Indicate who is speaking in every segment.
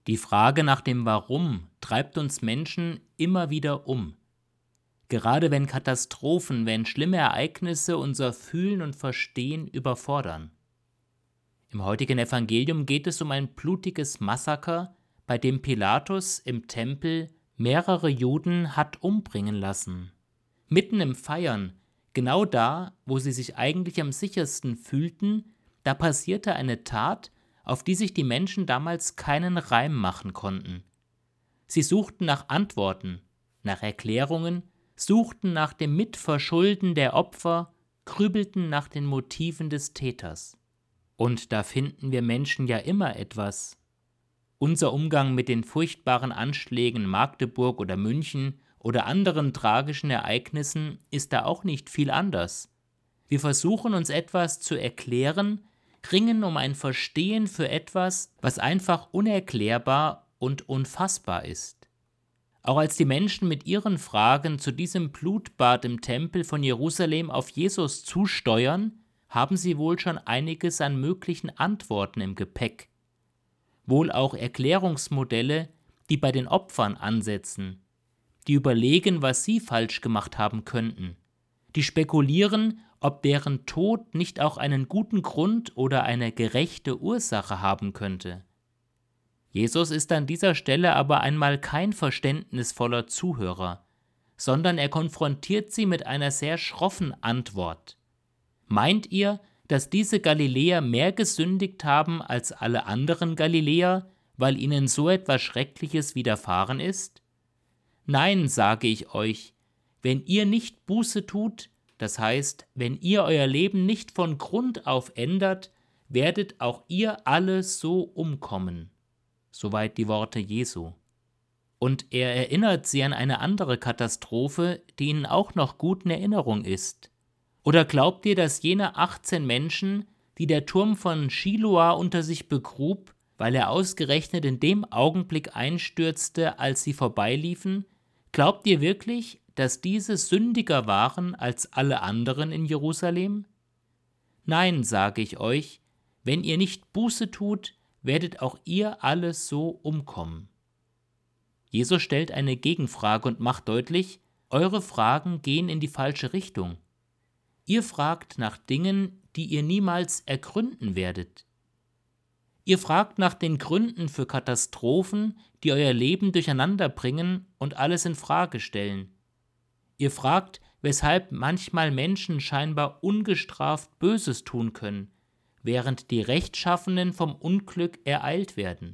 Speaker 1: Die Frage nach dem Warum treibt uns Menschen immer wieder um. Gerade wenn Katastrophen, wenn schlimme Ereignisse unser Fühlen und Verstehen überfordern. Im heutigen Evangelium geht es um ein blutiges Massaker, bei dem Pilatus im Tempel mehrere Juden hat umbringen lassen. Mitten im Feiern, genau da, wo sie sich eigentlich am sichersten fühlten, da passierte eine Tat, auf die sich die Menschen damals keinen Reim machen konnten. Sie suchten nach Antworten, nach Erklärungen, suchten nach dem Mitverschulden der Opfer, grübelten nach den Motiven des Täters. Und da finden wir Menschen ja immer etwas. Unser Umgang mit den furchtbaren Anschlägen in Magdeburg oder München oder anderen tragischen Ereignissen ist da auch nicht viel anders. Wir versuchen uns etwas zu erklären, ringen um ein Verstehen für etwas, was einfach unerklärbar und unfassbar ist. Auch als die Menschen mit ihren Fragen zu diesem Blutbad im Tempel von Jerusalem auf Jesus zusteuern, haben sie wohl schon einiges an möglichen Antworten im Gepäck. Wohl auch Erklärungsmodelle, die bei den Opfern ansetzen, die überlegen, was sie falsch gemacht haben könnten, die spekulieren, ob deren Tod nicht auch einen guten Grund oder eine gerechte Ursache haben könnte. Jesus ist an dieser Stelle aber einmal kein verständnisvoller Zuhörer, sondern er konfrontiert sie mit einer sehr schroffen Antwort. Meint ihr, dass diese Galiläer mehr gesündigt haben als alle anderen Galiläer, weil ihnen so etwas Schreckliches widerfahren ist? Nein, sage ich euch, wenn ihr nicht Buße tut, das heißt, wenn ihr euer Leben nicht von Grund auf ändert, werdet auch ihr alle so umkommen. Soweit die Worte Jesu. Und er erinnert sie an eine andere Katastrophe, die ihnen auch noch gut in Erinnerung ist. Oder glaubt ihr, dass jene 18 Menschen, die der Turm von Shiloah unter sich begrub, weil er ausgerechnet in dem Augenblick einstürzte, als sie vorbeiliefen, glaubt ihr wirklich, dass diese sündiger waren als alle anderen in Jerusalem? Nein, sage ich euch, wenn ihr nicht Buße tut, werdet auch ihr alle so umkommen. Jesus stellt eine Gegenfrage und macht deutlich, eure Fragen gehen in die falsche Richtung. Ihr fragt nach Dingen, die ihr niemals ergründen werdet. Ihr fragt nach den Gründen für Katastrophen, die euer Leben durcheinander bringen und alles in Frage stellen. Ihr fragt, weshalb manchmal Menschen scheinbar ungestraft Böses tun können, während die Rechtschaffenen vom Unglück ereilt werden.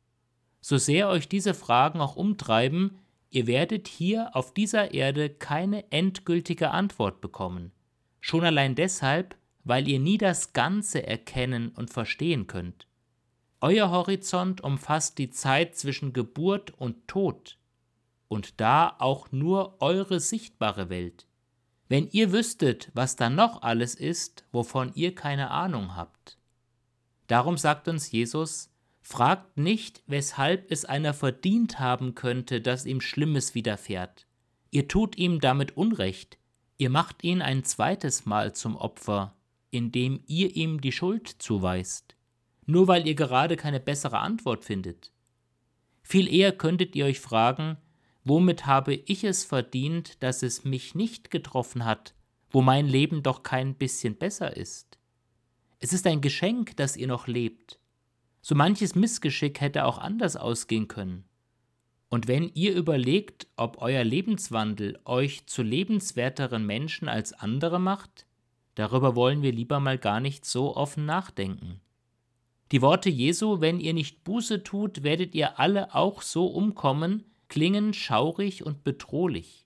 Speaker 1: So sehr euch diese Fragen auch umtreiben, ihr werdet hier auf dieser Erde keine endgültige Antwort bekommen. Schon allein deshalb, weil ihr nie das Ganze erkennen und verstehen könnt. Euer Horizont umfasst die Zeit zwischen Geburt und Tod und da auch nur eure sichtbare Welt. Wenn ihr wüsstet, was da noch alles ist, wovon ihr keine Ahnung habt. Darum sagt uns Jesus, fragt nicht, weshalb es einer verdient haben könnte, dass ihm Schlimmes widerfährt. Ihr tut ihm damit Unrecht. Ihr macht ihn ein zweites Mal zum Opfer, indem ihr ihm die Schuld zuweist, nur weil ihr gerade keine bessere Antwort findet. Viel eher könntet ihr euch fragen, womit habe ich es verdient, dass es mich nicht getroffen hat, wo mein Leben doch kein bisschen besser ist? Es ist ein Geschenk, dass ihr noch lebt. So manches Missgeschick hätte auch anders ausgehen können. Und wenn ihr überlegt, ob euer Lebenswandel euch zu lebenswerteren Menschen als andere macht, darüber wollen wir lieber mal gar nicht so offen nachdenken. Die Worte Jesu, wenn ihr nicht Buße tut, werdet ihr alle auch so umkommen, klingen schaurig und bedrohlich.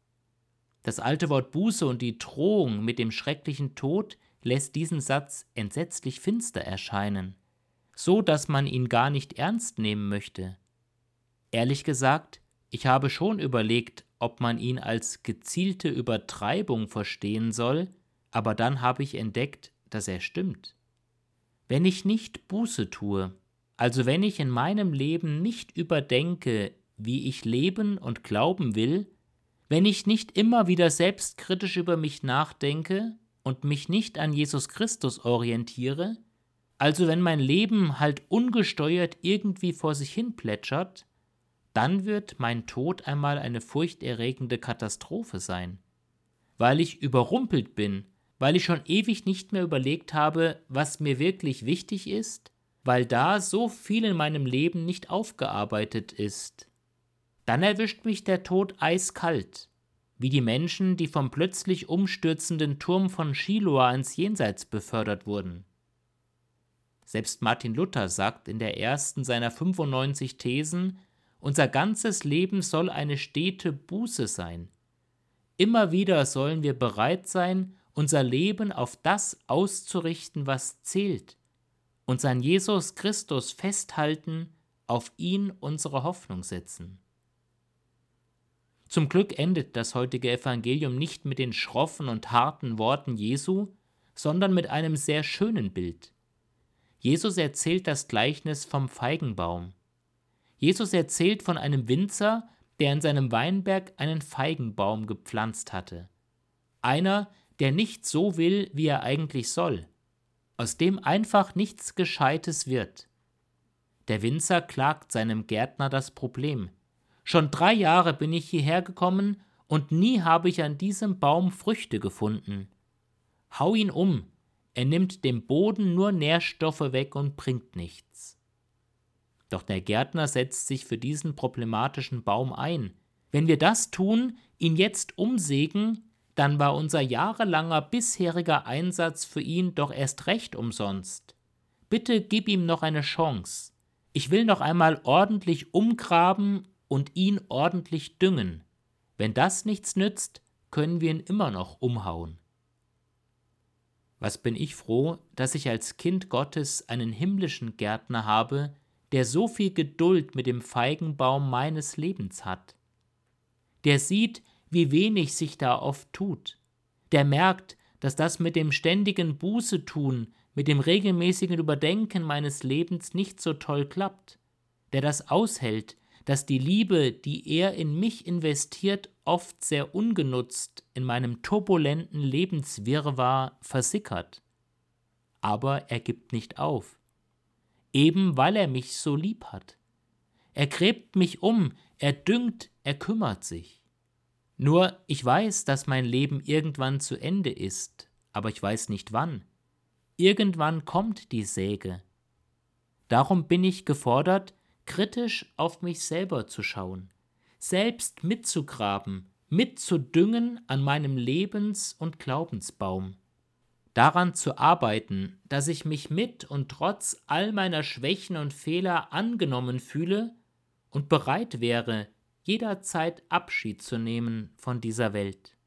Speaker 1: Das alte Wort Buße und die Drohung mit dem schrecklichen Tod lässt diesen Satz entsetzlich finster erscheinen, so dass man ihn gar nicht ernst nehmen möchte. Ehrlich gesagt, ich habe schon überlegt, ob man ihn als gezielte Übertreibung verstehen soll, aber dann habe ich entdeckt, dass er stimmt. Wenn ich nicht Buße tue, also wenn ich in meinem Leben nicht überdenke, wie ich leben und glauben will, wenn ich nicht immer wieder selbstkritisch über mich nachdenke und mich nicht an Jesus Christus orientiere, Also wenn mein Leben halt ungesteuert irgendwie vor sich hin plätschert, dann wird mein Tod einmal eine furchterregende Katastrophe sein, weil ich überrumpelt bin, weil ich schon ewig nicht mehr überlegt habe, was mir wirklich wichtig ist, weil da so viel in meinem Leben nicht aufgearbeitet ist. Dann erwischt mich der Tod eiskalt, wie die Menschen, die vom plötzlich umstürzenden Turm von Shiloah ins Jenseits befördert wurden. Selbst Martin Luther sagt in der ersten seiner 95 Thesen, unser ganzes Leben soll eine stete Buße sein. Immer wieder sollen wir bereit sein, unser Leben auf das auszurichten, was zählt, uns an Jesus Christus festhalten, auf ihn unsere Hoffnung setzen. Zum Glück endet das heutige Evangelium nicht mit den schroffen und harten Worten Jesu, sondern mit einem sehr schönen Bild. Jesus erzählt das Gleichnis vom Feigenbaum. Jesus erzählt von einem Winzer, der in seinem Weinberg einen Feigenbaum gepflanzt hatte. Einer, der nicht so will, wie er eigentlich soll, aus dem einfach nichts Gescheites wird. Der Winzer klagt seinem Gärtner das Problem. Schon 3 Jahre bin ich hierher gekommen und nie habe ich an diesem Baum Früchte gefunden. Hau ihn um, er nimmt dem Boden nur Nährstoffe weg und bringt nichts. Doch der Gärtner setzt sich für diesen problematischen Baum ein. Wenn wir das tun, ihn jetzt umsägen, dann war unser jahrelanger bisheriger Einsatz für ihn doch erst recht umsonst. Bitte gib ihm noch eine Chance. Ich will noch einmal ordentlich umgraben und ihn ordentlich düngen. Wenn das nichts nützt, können wir ihn immer noch umhauen. Was bin ich froh, dass ich als Kind Gottes einen himmlischen Gärtner habe, der so viel Geduld mit dem Feigenbaum meines Lebens hat. Der sieht, wie wenig sich da oft tut. Der merkt, dass das mit dem ständigen Bußetun, mit dem regelmäßigen Überdenken meines Lebens nicht so toll klappt. Der das aushält, dass die Liebe, die er in mich investiert, oft sehr ungenutzt in meinem turbulenten Lebenswirrwarr versickert. Aber er gibt nicht auf. Eben weil er mich so lieb hat. Er gräbt mich um, er düngt, er kümmert sich. Nur ich weiß, dass mein Leben irgendwann zu Ende ist, aber ich weiß nicht wann. Irgendwann kommt die Säge. Darum bin ich gefordert, kritisch auf mich selber zu schauen, selbst mitzugraben, mitzudüngen an meinem Lebens- und Glaubensbaum. Daran zu arbeiten, dass ich mich mit und trotz all meiner Schwächen und Fehler angenommen fühle und bereit wäre, jederzeit Abschied zu nehmen von dieser Welt.